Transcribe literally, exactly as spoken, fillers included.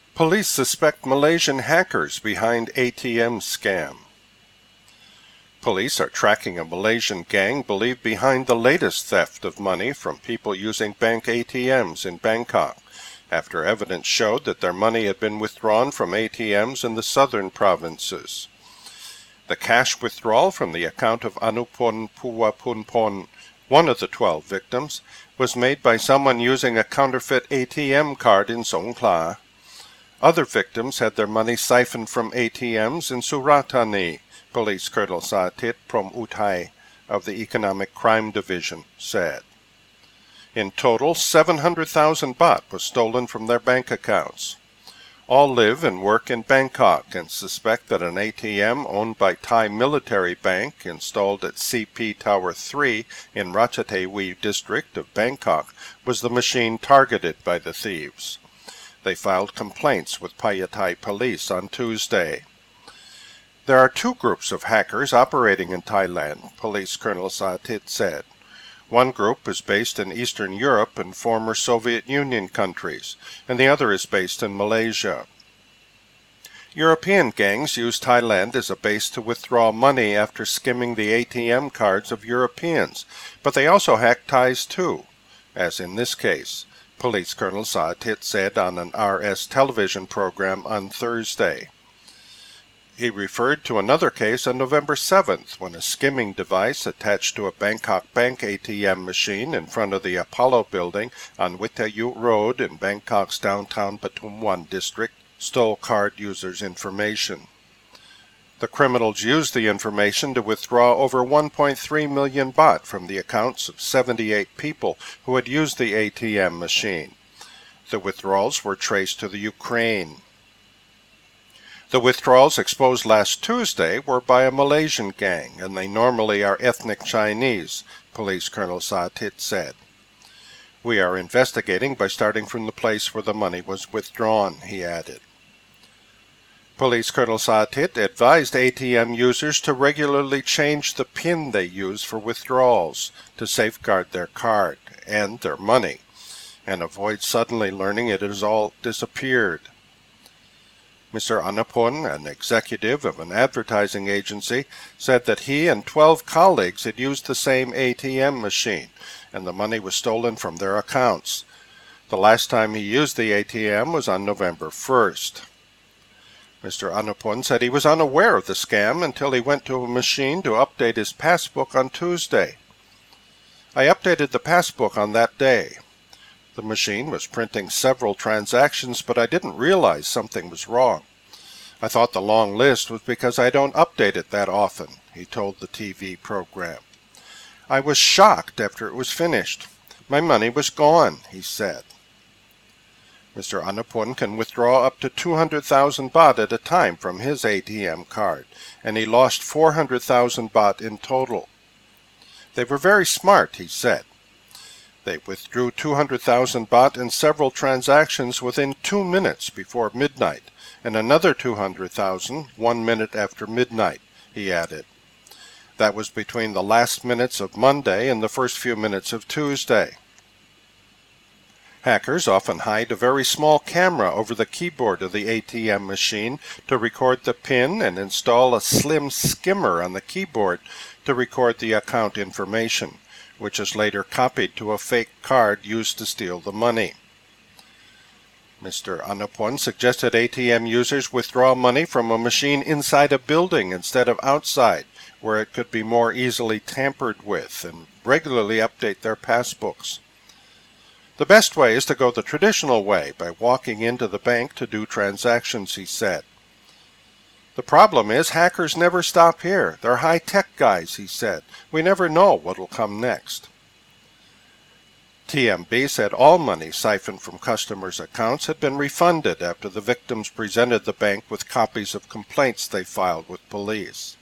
Police suspect Malaysian hackers behind A T M scam. Police are tracking a Malaysian gang believed behind the latest theft of money from people using bank A T Ms in Bangkok, after evidence showed that their money had been withdrawn from A T Ms in the southern provinces. The cash withdrawal from the account of Anupon Puwapunpon, one of the twelve victims, was made by someone using a counterfeit A T M card in Songkhla. Other victims had their money siphoned from A T Ms in Suratani, Police Colonel Satit Promutai of the Economic Crime Division said. In total, seven hundred thousand baht was stolen from their bank accounts. All live and work in Bangkok and suspect that an A T M owned by Thai Military Bank installed at C P Tower three in Ratchathewi district of Bangkok was the machine targeted by the thieves. They filed complaints with Payathai police on Tuesday. There are two groups of hackers operating in Thailand, Police Colonel Satit said. One group is based in Eastern Europe and former Soviet Union countries, and the other is based in Malaysia. European gangs use Thailand as a base to withdraw money after skimming the A T M cards of Europeans, but they also hack Thais too, as in this case, Police Colonel Satit said on an R S television program on Thursday. He referred to another case on November seventh when a skimming device attached to a Bangkok Bank A T M machine in front of the Apollo building on Witayut Road in Bangkok's downtown Pathumwan district stole card users' information. The criminals used the information to withdraw over one point three million baht from the accounts of seventy-eight people who had used the A T M machine. The withdrawals were traced to the Ukraine. The withdrawals exposed last Tuesday were by a Malaysian gang, and they normally are ethnic Chinese, Police Colonel Satit said. We are investigating by starting from the place where the money was withdrawn, he added. Police Colonel Satit advised A T M users to regularly change the PIN they use for withdrawals to safeguard their card and their money, and avoid suddenly learning it has all disappeared. Mister Anupon, an executive of an advertising agency, said that he and twelve colleagues had used the same A T M machine, and the money was stolen from their accounts. The last time he used the A T M was on November first. Mister Anupon said he was unaware of the scam until he went to a machine to update his passbook on Tuesday. I updated the passbook on that day. The machine was printing several transactions, but I didn't realize something was wrong. I thought the long list was because I don't update it that often, he told the T V program. I was shocked after it was finished. My money was gone, he said. Mister Anupon can withdraw up to two hundred thousand baht at a time from his A T M card, and he lost four hundred thousand baht in total. They were very smart, he said. They withdrew two hundred thousand baht in several transactions within two minutes before midnight, and another two hundred thousand one minute after midnight, he added. That was between the last minutes of Monday and the first few minutes of Tuesday. Hackers often hide a very small camera over the keyboard of the A T M machine to record the PIN and install a slim skimmer on the keyboard to record the account information, which is later copied to a fake card used to steal the money. Mister Anupon suggested A T M users withdraw money from a machine inside a building instead of outside, where it could be more easily tampered with, and regularly update their passbooks. The best way is to go the traditional way, by walking into the bank to do transactions, he said. The problem is hackers never stop here. They're high-tech guys, he said. We never know what'll come next. T M B said all money siphoned from customers' accounts had been refunded after the victims presented the bank with copies of complaints they filed with police.